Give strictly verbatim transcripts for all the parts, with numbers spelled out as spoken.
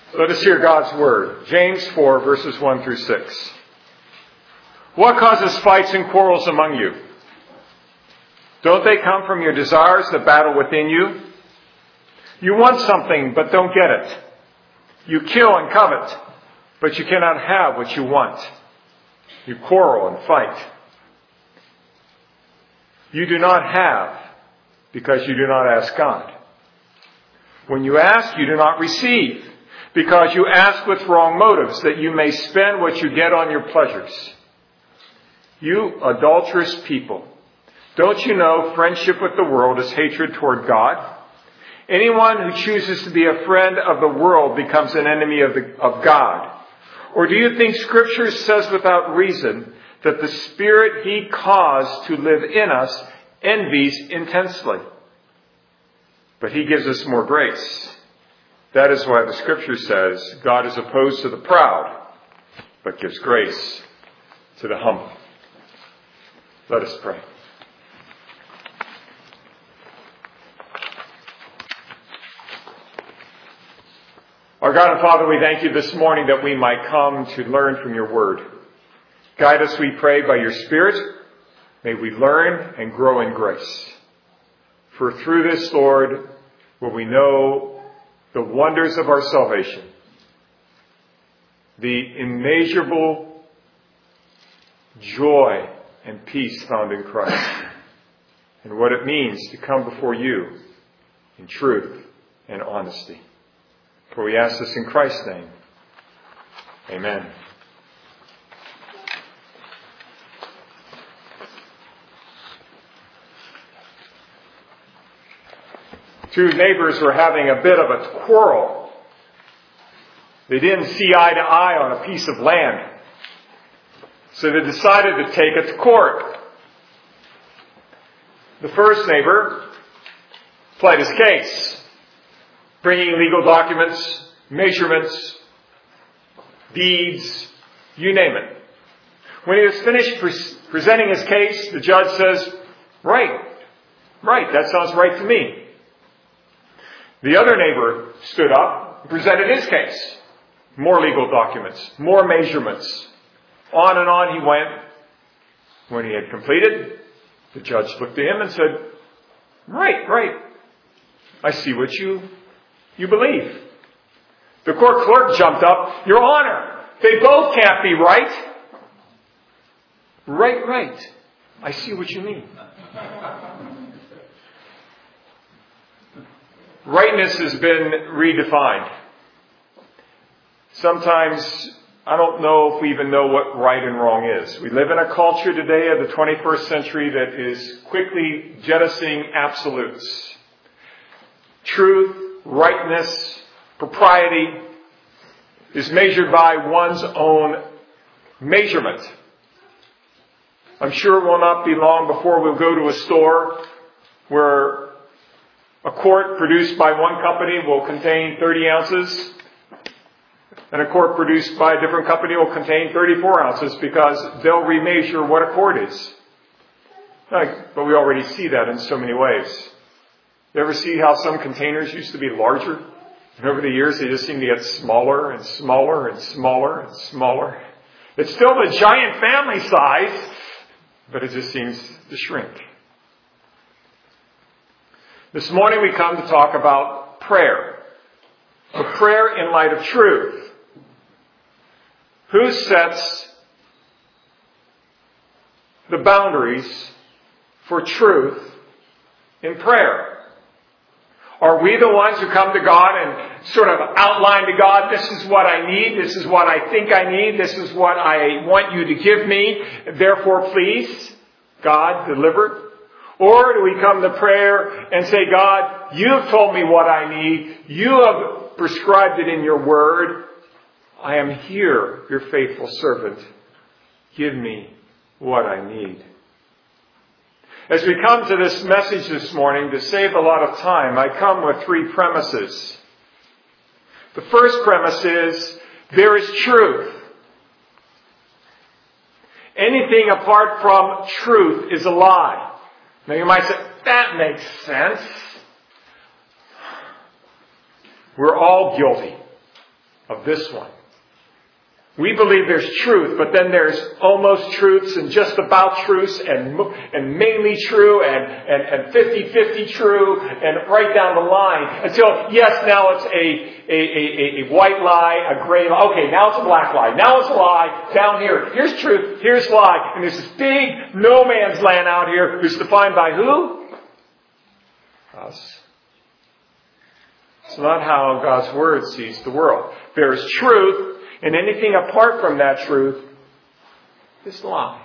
Let us hear God's word. James four, verses one through six. What causes fights and quarrels among you? Don't they come from your desires that battle within you? You want something, but don't get it. You kill and covet, but you cannot have what you want. You quarrel and fight. You do not have because you do not ask God. When you ask, you do not receive, because you ask with wrong motives, that you may spend what you get on your pleasures. You adulterous people, don't you know friendship with the world is hatred toward God? Anyone who chooses to be a friend of the world becomes an enemy of, the, of God. Or do you think Scripture says without reason that the Spirit He caused to live in us envies intensely? But He gives us more grace. That is why the Scripture says, God is opposed to the proud, but gives grace to the humble. Let us pray. Our God and Father, we thank you this morning that we might come to learn from your word. Guide us, we pray, by your Spirit. May we learn and grow in grace. For through this, Lord, will we know the wonders of our salvation, the immeasurable joy and peace found in Christ, and what it means to come before you in truth and honesty. For we ask this in Christ's name. Amen. Two neighbors were having a bit of a quarrel. They didn't see eye to eye on a piece of land. So they decided to take it to court. The first neighbor pled his case, bringing legal documents, measurements, deeds, you name it. When he was finished pre- presenting his case, the judge says, right, right, that sounds right to me. The other neighbor stood up and presented his case. More legal documents, more measurements. On and on he went. When he had completed, the judge looked at him and said, right, right, I see what you You believe. The court clerk jumped up. Your Honor, they both can't be right. Right, right. I see what you mean. Rightness has been redefined. Sometimes I don't know if we even know what right and wrong is. We live in a culture today of the twenty-first century that is quickly jettisoning absolutes. Truth, rightness, propriety is measured by one's own measurement. I'm sure it will not be long before we'll go to a store where a quart produced by one company will contain thirty ounces and a quart produced by a different company will contain thirty-four ounces because they'll remeasure what a quart is. But we already see that in so many ways. You ever see how some containers used to be larger? And over the years, they just seem to get smaller and smaller and smaller and smaller. It's still the giant family size, but it just seems to shrink. This morning we come to talk about prayer. But prayer in light of truth. Who sets the boundaries for truth in prayer? Are we the ones who come to God and sort of outline to God, this is what I need, this is what I think I need, this is what I want you to give me, therefore please, God, deliver? Or do we come to prayer and say, God, you have told me what I need, you have prescribed it in your word, I am here, your faithful servant, give me what I need. As we come to this message this morning, to save a lot of time, I come with three premises. The first premise is, there is truth. Anything apart from truth is a lie. Now you might say, that makes sense. We're all guilty. of this one. We believe there's truth, but then there's almost truths and just about truths and and mainly true and, and, and fifty-fifty true and right down the line until, yes, now it's a, a, a, a white lie, a gray lie. Okay, now it's a black lie. Now it's a lie. Down here, here's truth, here's lie. And there's this big no man's land out here who's defined by who? Us. It's not how God's Word sees the world. There is truth. And anything apart from that truth is lie.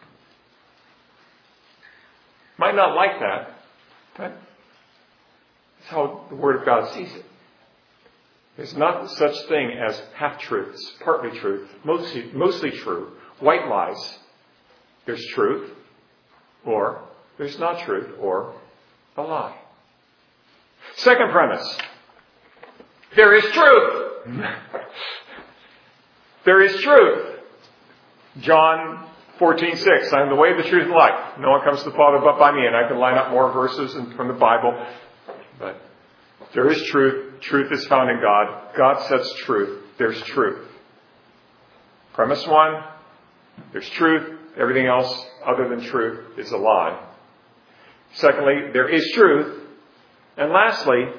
Might not like that, but that's how the Word of God sees it. There's not such thing as half-truths, partly truth, mostly, mostly true, white lies. There's truth, or there's not truth, or a lie. Second premise. There is truth. There is truth. John fourteen six. I am the way, the truth, and life. No one comes to the Father but by me. And I can line up more verses from the Bible. But there is truth. Truth is found in God. God sets truth. There's truth. Premise one. There's truth. Everything else other than truth is a lie. Secondly, there is truth. And lastly,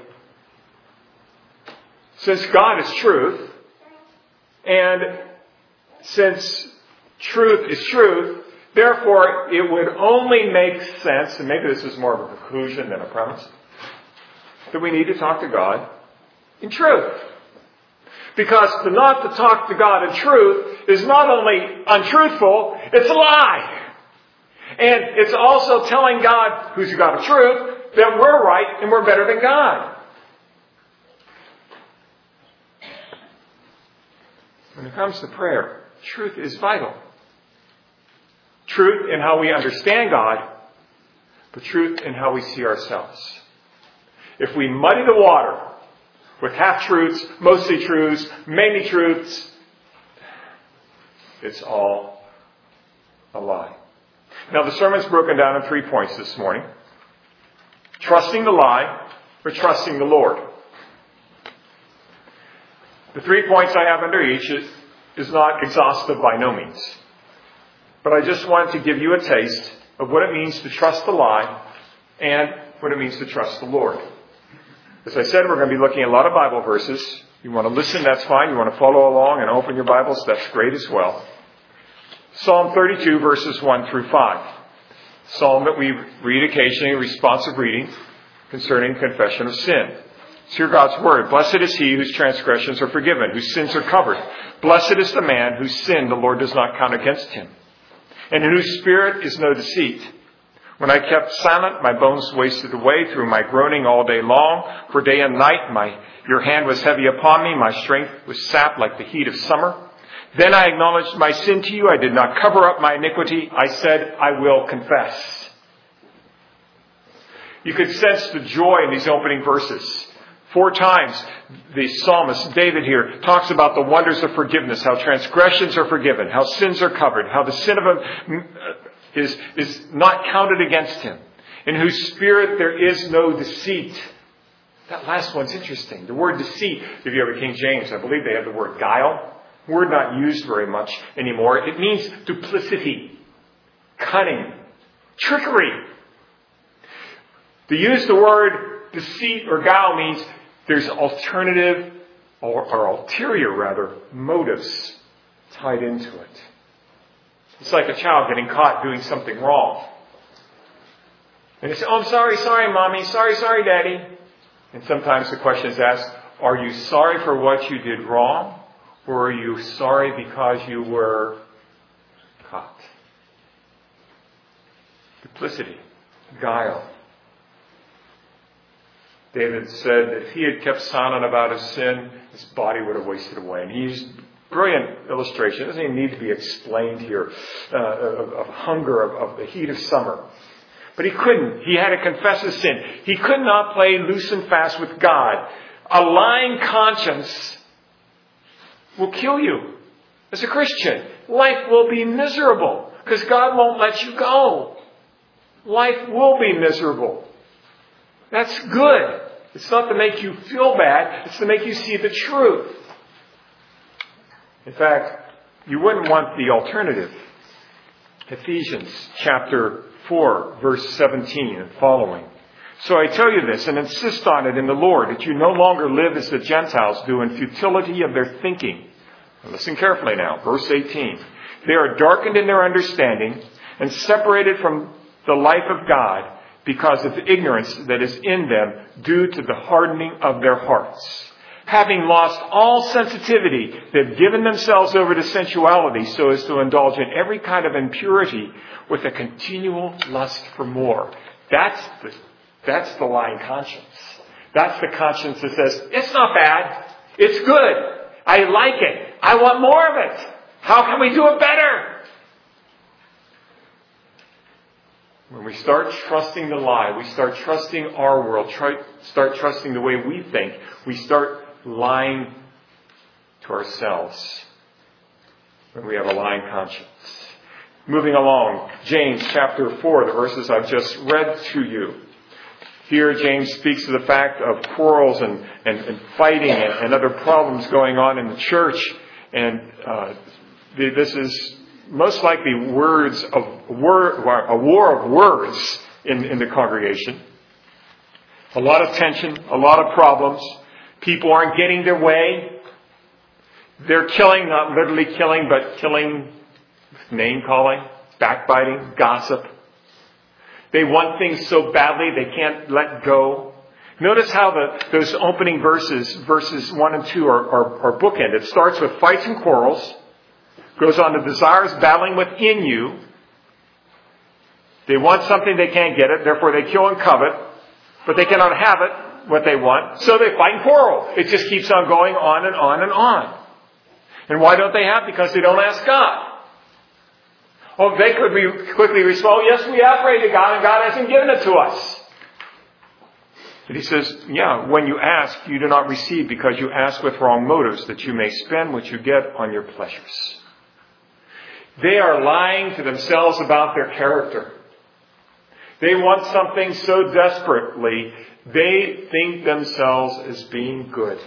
since God is truth, and since truth is truth, therefore it would only make sense, and maybe this is more of a conclusion than a premise, that we need to talk to God in truth. Because to not to talk to God in truth is not only untruthful, it's a lie. And it's also telling God, who's the God of truth, that we're right and we're better than God. When it comes to prayer, truth is vital. Truth in how we understand God, but truth in how we see ourselves. If we muddy the water with half-truths, mostly truths, mainly truths, it's all a lie. Now the sermon's broken down in three points this morning. Trusting the lie or trusting the Lord. The three points I have under each is, is not exhaustive by no means. But I just want to give you a taste of what it means to trust the lie and what it means to trust the Lord. As I said, we're going to be looking at a lot of Bible verses. You want to listen, that's fine. You want to follow along and open your Bibles, that's great as well. Psalm thirty-two, verses one through five. Psalm that we read occasionally, responsive reading concerning confession of sin. Hear God's word. Blessed is he whose transgressions are forgiven, whose sins are covered. Blessed is the man whose sin the Lord does not count against him, and in whose spirit is no deceit. When I kept silent, my bones wasted away through my groaning all day long. For day and night my your hand was heavy upon me. My strength was sapped like the heat of summer. Then I acknowledged my sin to you. I did not cover up my iniquity. I said, I will confess. You could sense the joy in these opening verses. Four times the psalmist, David here, talks about the wonders of forgiveness, how transgressions are forgiven, how sins are covered, how the sin of him is, is not counted against him, in whose spirit there is no deceit. That last one's interesting. The word deceit, if you ever King James, I believe they have the word guile. Word not used very much anymore. It means duplicity, cunning, trickery. To use the word deceit or guile means there's alternative or, or ulterior rather motives tied into it. It's like a child getting caught doing something wrong. And they say, oh, I'm sorry, sorry, Mommy. Sorry, sorry, Daddy. And sometimes the question is asked, are you sorry for what you did wrong? Or are you sorry because you were caught? Duplicity, guile. David said if he had kept silent about his sin, his body would have wasted away. And he used brilliant illustration. It doesn't even need to be explained here, uh, of, of hunger, of, of the heat of summer. But he couldn't. He had to confess his sin. He could not play loose and fast with God. A lying conscience will kill you. As a Christian, life will be miserable because God won't let you go. Life will be miserable. That's good. It's not to make you feel bad. It's to make you see the truth. In fact, you wouldn't want the alternative. Ephesians chapter four, verse seventeen and following. So I tell you this and insist on it in the Lord, that you no longer live as the Gentiles do in futility of their thinking. Now listen carefully now, verse eighteen. They are darkened in their understanding and separated from the life of God because of the ignorance that is in them due to the hardening of their hearts. Having lost all sensitivity, they've given themselves over to sensuality so as to indulge in every kind of impurity with a continual lust for more. That's the, that's the lying conscience. That's the conscience that says, it's not bad. It's good. I like it. I want more of it. How can we do it better? When we start trusting the lie, we start trusting our world, try, start trusting the way we think, we start lying to ourselves when we have a lying conscience. Moving along, James chapter four, the verses I've just read to you. Here James speaks of the fact of quarrels and, and, and fighting and, and other problems going on in the church. And uh, this is most likely words of word, a war of words in, in the congregation. A lot of tension, a lot of problems. People aren't getting their way. They're killing, not literally killing, but killing, name calling, backbiting, gossip. They want things so badly they can't let go. Notice how the, those opening verses, verses one and two, are, are, are bookend. It starts with fights and quarrels. Goes on to desires battling within you. They want something, they can't get it, therefore they kill and covet, but they cannot have it, what they want, so they fight and quarrel. It just keeps on going on and on and on. And why don't they have? Because they don't ask God. Oh, they could be quickly respond, yes, we have prayed to God and God hasn't given it to us. But he says, yeah, when you ask, you do not receive because you ask with wrong motives, that you may spend what you get on your pleasures. They are lying to themselves about their character. They want something so desperately, they think themselves as being good.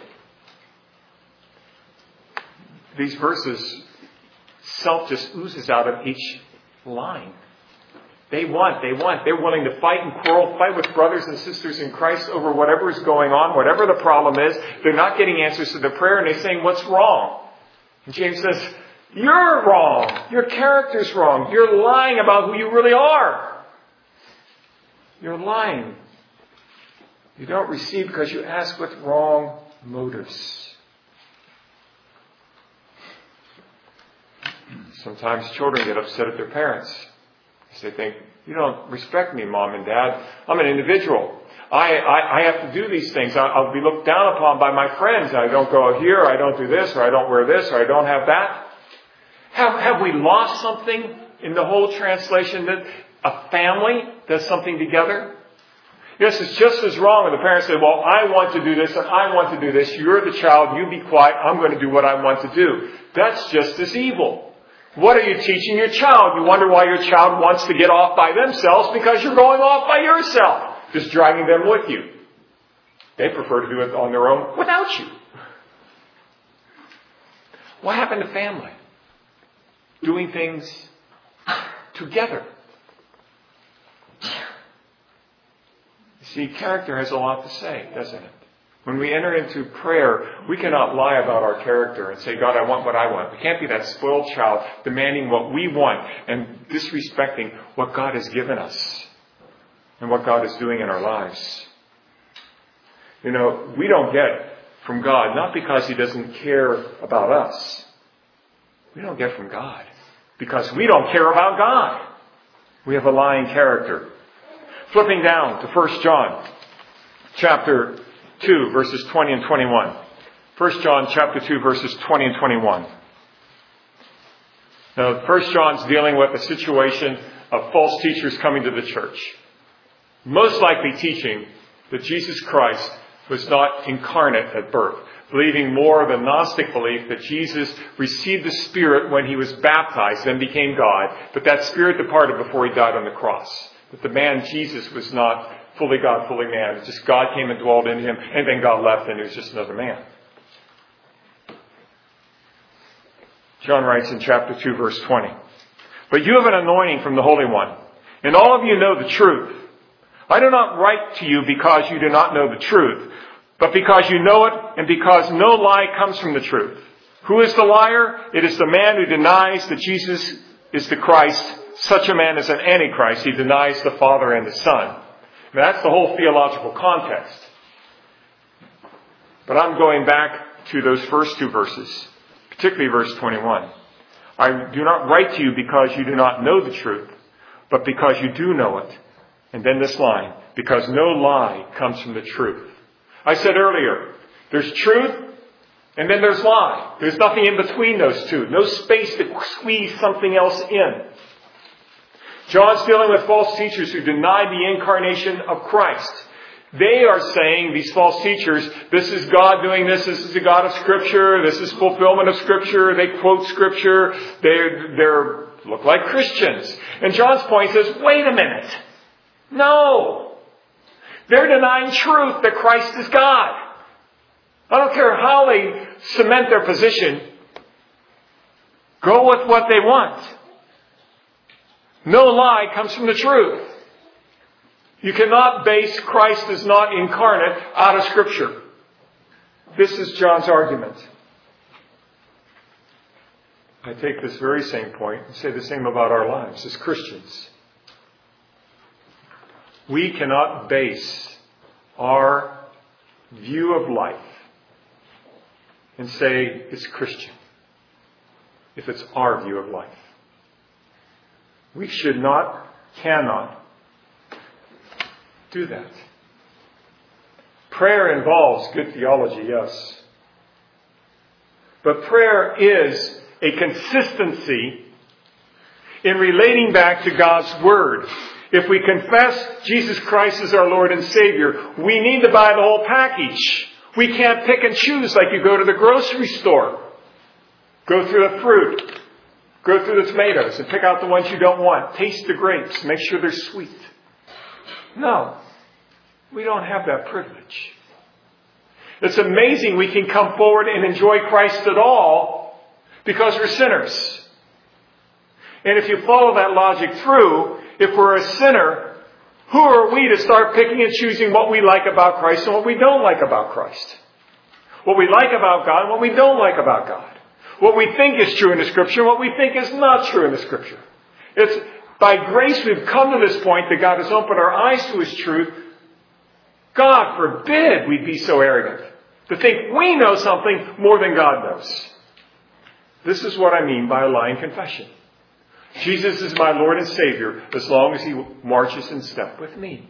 These verses, self just oozes out of each line. They want, they want, they're willing to fight and quarrel, fight with brothers and sisters in Christ over whatever is going on, whatever the problem is. They're not getting answers to their prayer and they're saying, what's wrong? And James says, you're wrong. Your character's wrong. You're lying about who you really are. You're lying. You don't receive because you ask with wrong motives. Sometimes children get upset at their parents. They think, you don't respect me, Mom and Dad. I'm an individual. I, I, I have to do these things. I'll, I'll be looked down upon by my friends. I don't go here, I don't do this, or I don't wear this, or I don't have that. Have, have we lost something in the whole translation that a family does something together? Yes, it's just as wrong when the parents say, well, I want to do this and I want to do this. You're the child. You be quiet. I'm going to do what I want to do. That's just as evil. What are you teaching your child? You wonder why your child wants to get off by themselves because you're going off by yourself. Just dragging them with you. They prefer to do it on their own without you. What happened to family? Doing things together. You see, character has a lot to say, doesn't it? When we enter into prayer, we cannot lie about our character and say, God, I want what I want. We can't be that spoiled child demanding what we want and disrespecting what God has given us and what God is doing in our lives. You know, we don't get from God, not because He doesn't care about us. We don't get from God because we don't care about God. We have a lying character. Flipping down to First John chapter two, verses twenty and twenty-one. First John chapter two, verses twenty and twenty-one. Now, First John's dealing with a situation of false teachers coming to the church. Most likely teaching that Jesus Christ was not incarnate at birth. Believing more of the Gnostic belief that Jesus received the Spirit when He was baptized, then became God. But that Spirit departed before He died on the cross. That the man Jesus was not fully God, fully man. It's just God came and dwelled in Him, and then God left, and He was just another man. John writes in chapter two, verse twenty, "But you have an anointing from the Holy One, and all of you know the truth. I do not write to you because you do not know the truth, but because you know it, and because no lie comes from the truth. Who is the liar? It is the man who denies that Jesus is the Christ. Such a man is an antichrist. He denies the Father and the Son." Now, that's the whole theological context. But I'm going back to those first two verses, particularly verse twenty-one. "I do not write to you because you do not know the truth, but because you do know it." And then this line, "because no lie comes from the truth." I said earlier, there's truth and then there's lie. There's nothing in between those two. No space to squeeze something else in. John's dealing with false teachers who deny the incarnation of Christ. They are saying, these false teachers, this is God doing this, this is the God of Scripture, this is fulfillment of Scripture, they quote Scripture, they're, they're look like Christians. And John's point says, wait a minute. No. They're denying truth that Christ is God. I don't care how they cement their position. Go with what they want. No lie comes from the truth. You cannot base Christ as not incarnate out of Scripture. This is John's argument. I take this very same point and say the same about our lives as Christians. We cannot base our view of life and say it's Christian if it's our view of life. We should not, cannot do that. Prayer involves good theology, yes. But prayer is a consistency in relating back to God's Word. If we confess Jesus Christ as our Lord and Savior, we need to buy the whole package. We can't pick and choose like you go to the grocery store. Go through the fruit. Go through the tomatoes and pick out the ones you don't want. Taste the grapes. Make sure they're sweet. No. We don't have that privilege. It's amazing we can come forward and enjoy Christ at all because we're sinners. And if you follow that logic through, if we're a sinner, who are we to start picking and choosing what we like about Christ and what we don't like about Christ? What we like about God and what we don't like about God. What we think is true in the Scripture and what we think is not true in the Scripture. It's by grace we've come to this point that God has opened our eyes to His truth. God forbid we be so arrogant to think we know something more than God knows. This is what I mean by a lying confession. Jesus is my Lord and Savior as long as He marches in step with me.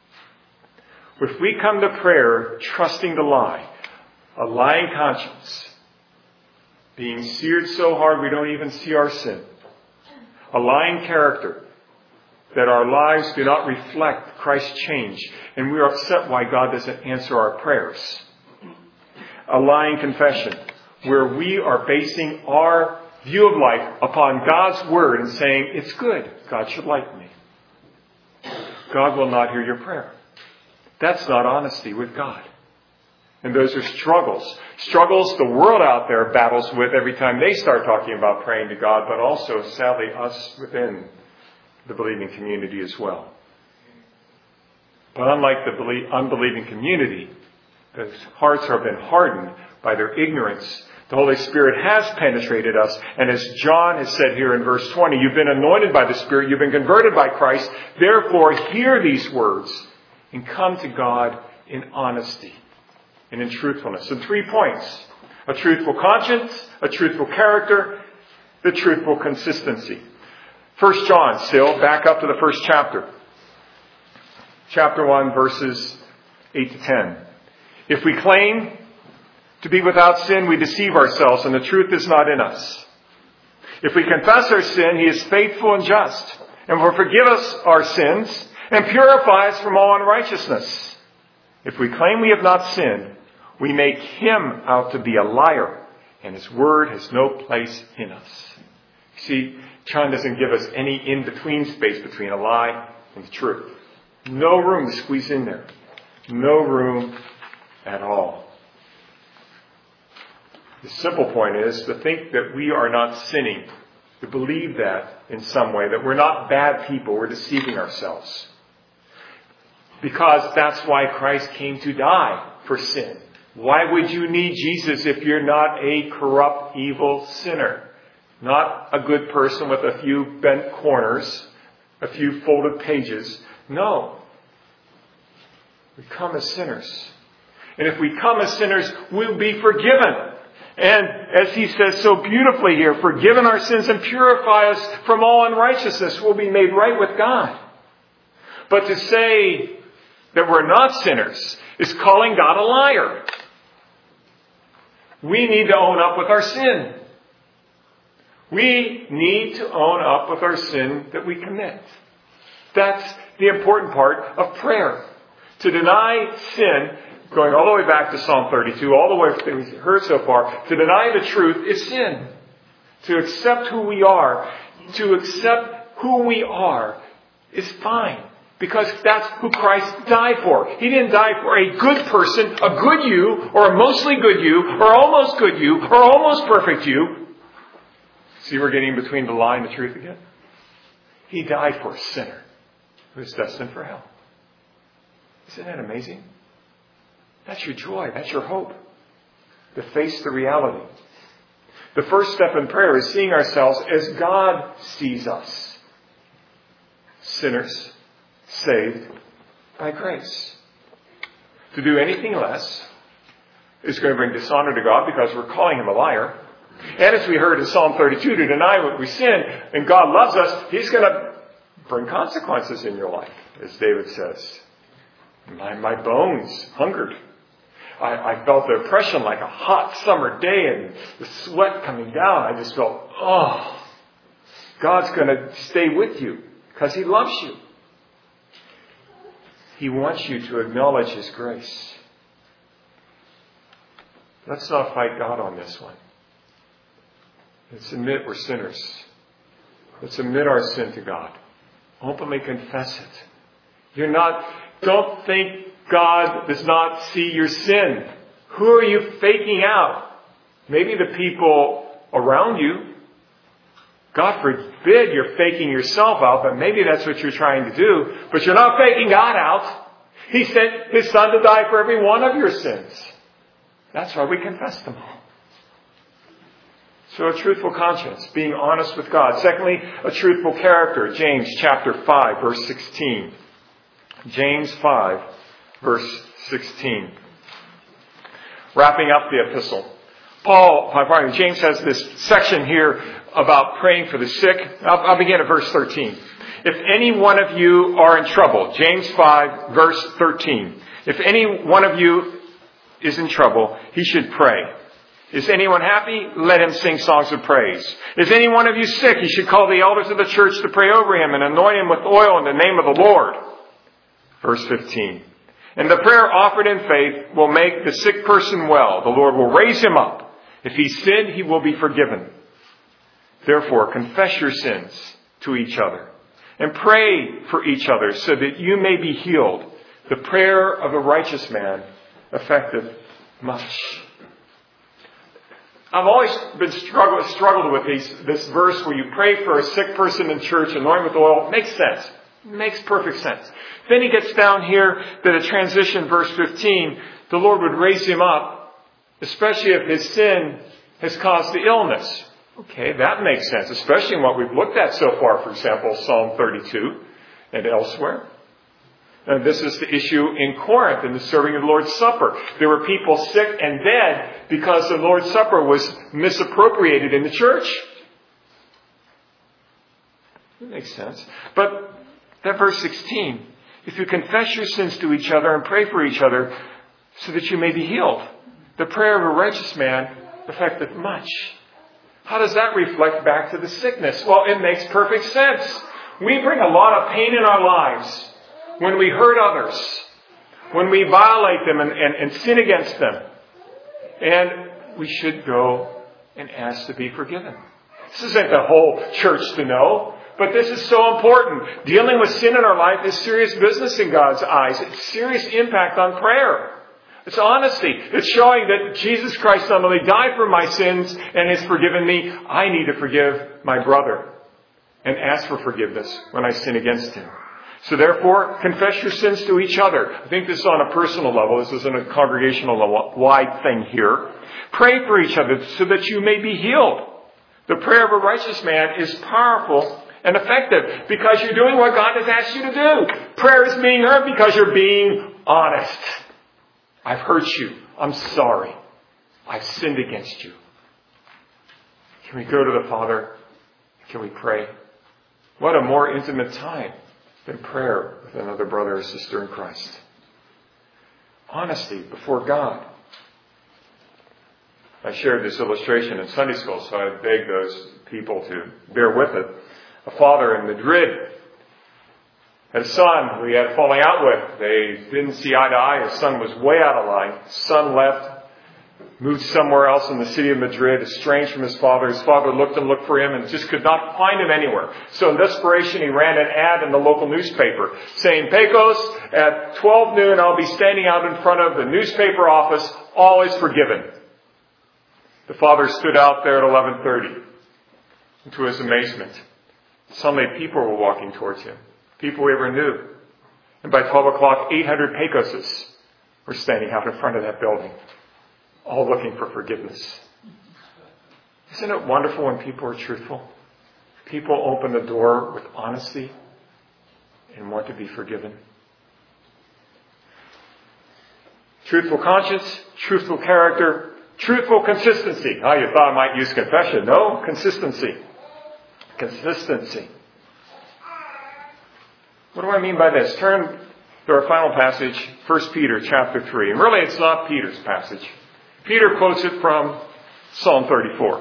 If we come to prayer trusting the lie, a lying conscience, being seared so hard we don't even see our sin, a lying character, that our lives do not reflect Christ's change, and we are upset why God doesn't answer our prayers. A lying confession, where we are basing our view of life upon God's Word and saying, it's good, God should like me. God will not hear your prayer. That's not honesty with God. And those are struggles. Struggles the world out there battles with every time they start talking about praying to God, but also, sadly, us within the believing community as well. But unlike the unbelieving community, whose hearts have been hardened by their ignorance, the Holy Spirit has penetrated us. And as John has said here in verse twenty, you've been anointed by the Spirit, you've been converted by Christ. Therefore, hear these words and come to God in honesty and in truthfulness. And three points. A truthful conscience, a truthful character, the truthful consistency. First John, still, back up to the first chapter. Chapter one, verses eight to ten. If we claim to be without sin, we deceive ourselves, and the truth is not in us. If we confess our sin, He is faithful and just, and will forgive us our sins, and purify us from all unrighteousness. If we claim we have not sinned, we make Him out to be a liar, and His word has no place in us. See, John doesn't give us any in-between space between a lie and the truth. No room to squeeze in there. No room at all. The simple point is to think that we are not sinning, to believe that in some way, that we're not bad people, we're deceiving ourselves. Because that's why Christ came to die for sin. Why would you need Jesus if you're not a corrupt, evil sinner? Not a good person with a few bent corners, a few folded pages. No. We come as sinners. And if we come as sinners, we'll be forgiven. And as he says so beautifully here, forgiven our sins and purify us from all unrighteousness. We'll be made right with God. But to say that we're not sinners is calling God a liar. We need to own up with our sin. We need to own up with our sin that we commit. That's the important part of prayer. To deny sin, going all the way back to Psalm thirty-two, all the way that we've heard so far, to deny the truth is sin. To accept who we are, to accept who we are is fine. Because that's who Christ died for. He didn't die for a good person, a good you, or a mostly good you, or almost good you, or almost perfect you. See, we're getting between the lie and the truth again. He died for a sinner who is destined for hell. Isn't that amazing? That's your joy. That's your hope. To face the reality. The first step in prayer is seeing ourselves as God sees us. Sinners saved by grace. To do anything less is going to bring dishonor to God because we're calling him a liar. And as we heard in Psalm thirty-two, to deny what we sin and God loves us, he's going to bring consequences in your life, as David says. My, my bones hungered. I, I felt the oppression like a hot summer day and the sweat coming down. I just felt, oh, God's going to stay with you because he loves you. He wants you to acknowledge his grace. Let's not fight God on this one. Let's admit we're sinners. Let's admit our sin to God. Openly confess it. You're not, don't think God does not see your sin. Who are you faking out? Maybe the people around you. God forbid you're faking yourself out, but maybe that's what you're trying to do. But you're not faking God out. He sent his son to die for every one of your sins. That's why we confess them all. So a truthful conscience, being honest with God. Secondly, a truthful character. James chapter five, verse sixteen. James five, verse sixteen. Wrapping up the epistle. Paul, pardon me, James has this section here about praying for the sick. I'll, I'll begin at verse thirteen. If any one of you are in trouble, James five, verse thirteen. If any one of you is in trouble, he should pray. Is anyone happy? Let him sing songs of praise. Is any one of you sick? He should call the elders of the church to pray over him and anoint him with oil in the name of the Lord. Verse fifteen. And the prayer offered in faith will make the sick person well. The Lord will raise him up. If he sinned, he will be forgiven. Therefore, confess your sins to each other and pray for each other so that you may be healed. The prayer of a righteous man affecteth much. I've always been struggled, struggled with these, this verse where you pray for a sick person in church, anoint with oil. Makes sense. Makes perfect sense. Then he gets down here to the transition, verse fifteen. The Lord would raise him up, especially if his sin has caused the illness. Okay, that makes sense, especially in what we've looked at so far, for example, Psalm thirty-two and elsewhere. And this is the issue in Corinth in the serving of the Lord's Supper. There were people sick and dead because the Lord's Supper was misappropriated in the church. That makes sense. But that verse sixteen, if you confess your sins to each other and pray for each other so that you may be healed. The prayer of a righteous man affecteth much. How does that reflect back to the sickness? Well, it makes perfect sense. We bring a lot of pain in our lives when we hurt others, when we violate them and, and, and sin against them. And we should go and ask to be forgiven. This isn't the whole church to know, but this is so important. Dealing with sin in our life is serious business in God's eyes. It's serious impact on prayer. It's honesty. It's showing that Jesus Christ not only died for my sins and has forgiven me, I need to forgive my brother and ask for forgiveness when I sin against him. So therefore, confess your sins to each other. I think this is on a personal level. This isn't a congregational wide thing here. Pray for each other so that you may be healed. The prayer of a righteous man is powerful and effective because you're doing what God has asked you to do. Prayer is being heard because you're being honest. I've hurt you. I'm sorry. I've sinned against you. Can we go to the Father? Can we pray? What a more intimate time than prayer with another brother or sister in Christ. Honesty before God. I shared this illustration in Sunday school, so I beg those people to bear with it. A father in Madrid had a son who he had a falling out with. They didn't see eye to eye. His son was way out of line. His son left, moved somewhere else in the city of Madrid, estranged from his father. His father looked and looked for him and just could not find him anywhere. So in desperation, he ran an ad in the local newspaper saying, Pecos, at twelve noon, I'll be standing out in front of the newspaper office. All is forgiven. The father stood out there at eleven thirty. And to his amazement, suddenly people were walking towards him. People we ever knew. And by twelve o'clock, eight hundred Pecoses were standing out in front of that building, all looking for forgiveness. Isn't it wonderful when people are truthful? People open the door with honesty and want to be forgiven. Truthful conscience, truthful character, truthful consistency. Oh, you thought I might use confession. No, consistency. Consistency. What do I mean by this? Turn to our final passage, First Peter chapter three. And really it's not Peter's passage. Peter quotes it from Psalm thirty-four.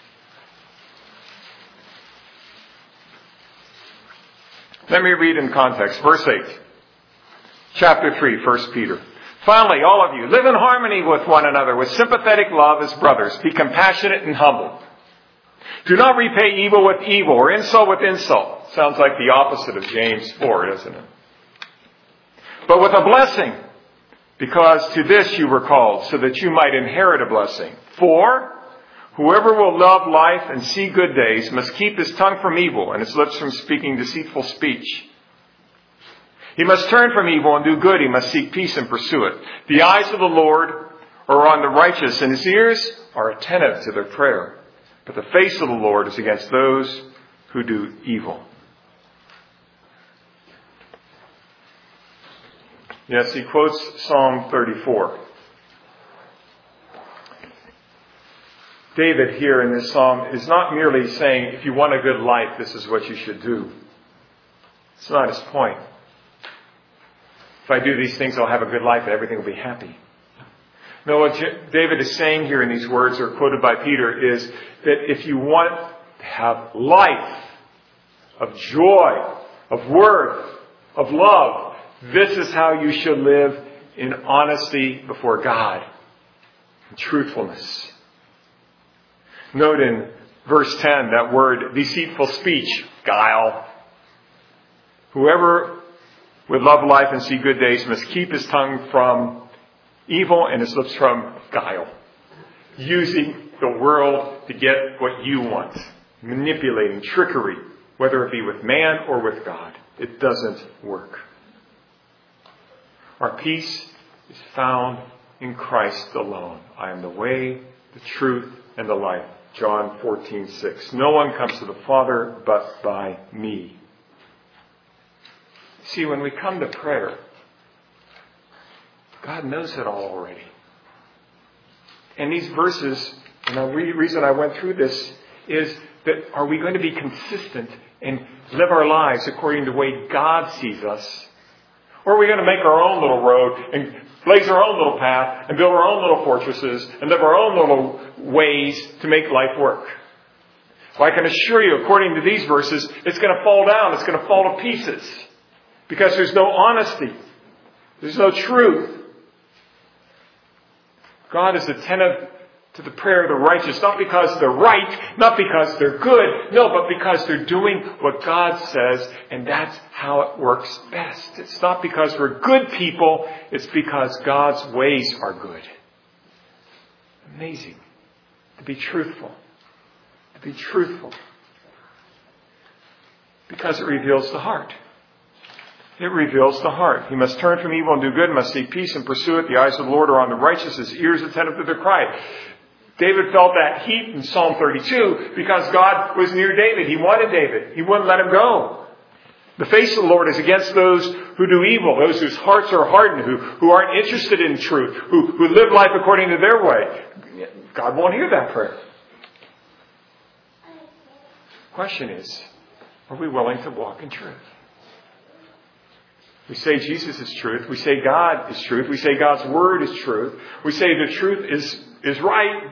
Let me read in context. Verse eight. Chapter three, First Peter. Finally, all of you, live in harmony with one another, with sympathetic love as brothers. Be compassionate and humble. Do not repay evil with evil or insult with insult. Sounds like the opposite of James four, doesn't it? But with a blessing, because to this you were called, so that you might inherit a blessing. For whoever will love life and see good days must keep his tongue from evil and his lips from speaking deceitful speech. He must turn from evil and do good. He must seek peace and pursue it. The eyes of the Lord are on the righteous, and his ears are attentive to their prayer. But the face of the Lord is against those who do evil. Yes, he quotes Psalm thirty-four. David here in this psalm is not merely saying, if you want a good life, this is what you should do. It's not his point. If I do these things, I'll have a good life and everything will be happy. No, what David is saying here in these words, or quoted by Peter, is that if you want to have life of joy, of worth, of love, this is how you should live in honesty before God, in truthfulness. Note in verse ten that word deceitful speech, guile. Whoever would love life and see good days must keep his tongue from evil and his lips from guile. Using the world to get what you want. Manipulating, trickery, whether it be with man or with God. It doesn't work. Our peace is found in Christ alone. I am the way, the truth, and the life. John fourteen six. No one comes to the Father but by me. See, when we come to prayer, God knows it all already. And these verses, and the reason I went through this is that are we going to be consistent and live our lives according to the way God sees us? Or are we going to make our own little road and blaze our own little path and build our own little fortresses and live our own little ways to make life work? Well, I can assure you, according to these verses, it's going to fall down. It's going to fall to pieces. Because there's no honesty. There's no truth. God is attentive to the prayer of the righteous, not because they're right, not because they're good, no, but because they're doing what God says, and that's how it works best. It's not because we're good people, it's because God's ways are good. Amazing. To be truthful. To be truthful. Because it reveals the heart. It reveals the heart. He must turn from evil and do good, must seek peace and pursue it. The eyes of the Lord are on the righteous, his ears attentive to their cry. David felt that heat in Psalm thirty-two because God was near David. He wanted David. He wouldn't let him go. The face of the Lord is against those who do evil, those whose hearts are hardened, who, who aren't interested in truth, who, who live life according to their way. God won't hear that prayer. Question is, are we willing to walk in truth? We say Jesus is truth. We say God is truth. We say God's word is truth. We say the truth is, is right.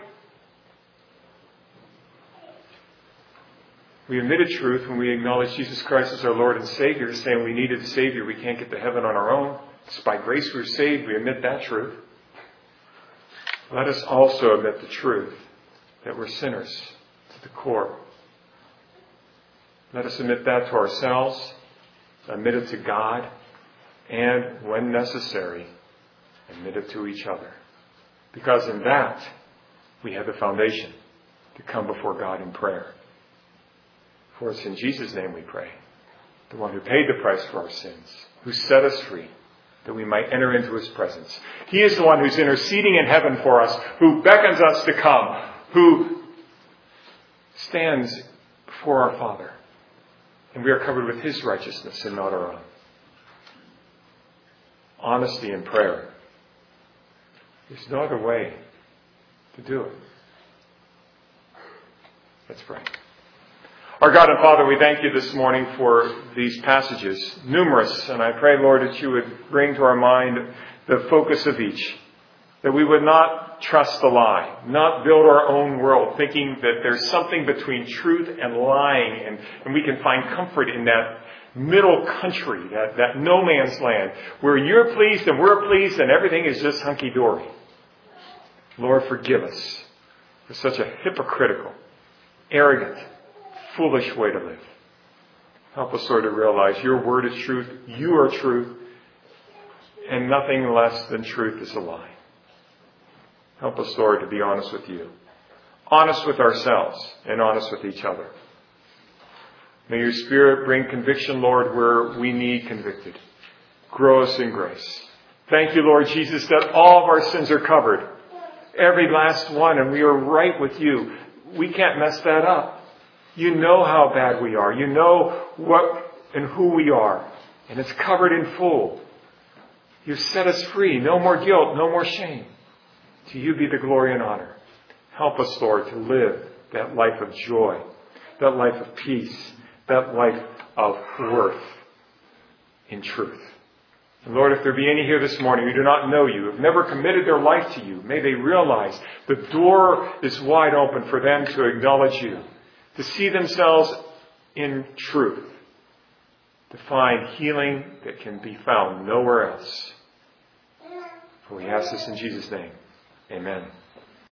We admitted truth when we acknowledge Jesus Christ as our Lord and Savior, saying we needed a Savior. We can't get to heaven on our own. It's by grace we're saved. We admit that truth. Let us also admit the truth that we're sinners to the core. Let us admit that to ourselves, admit it to God, and when necessary, admit it to each other. Because in that, we have the foundation to come before God in prayer. For it's in Jesus' name we pray, the one who paid the price for our sins, who set us free, that we might enter into his presence. He is the one who's interceding in heaven for us, who beckons us to come, who stands before our Father. And we are covered with his righteousness and not our own. Honesty in prayer. There's no other way to do it. Let's pray. Our God and Father, we thank you this morning for these passages, numerous, and I pray, Lord, that you would bring to our mind the focus of each, that we would not trust the lie, not build our own world, thinking that there's something between truth and lying, and, and we can find comfort in that middle country, that, that no man's land, where you're pleased and we're pleased and everything is just hunky-dory. Lord, forgive us for such a hypocritical, arrogant, foolish way to live. Help us, Lord, to realize your word is truth, you are truth, and nothing less than truth is a lie. Help us, Lord, to be honest with you, honest with ourselves, and honest with each other. May your Spirit bring conviction, Lord, where we need convicted. Grow us in grace. Thank you, Lord Jesus, that all of our sins are covered. Every last one, and we are right with you. We can't mess that up. You know how bad we are. You know what and who we are. And it's covered in full. You've set us free. No more guilt. No more shame. To you be the glory and honor. Help us, Lord, to live that life of joy, that life of peace, that life of worth in truth. And Lord, if there be any here this morning who do not know you, have never committed their life to you, may they realize the door is wide open for them to acknowledge you, to see themselves in truth, to find healing that can be found nowhere else. For we ask this in Jesus' name. Amen.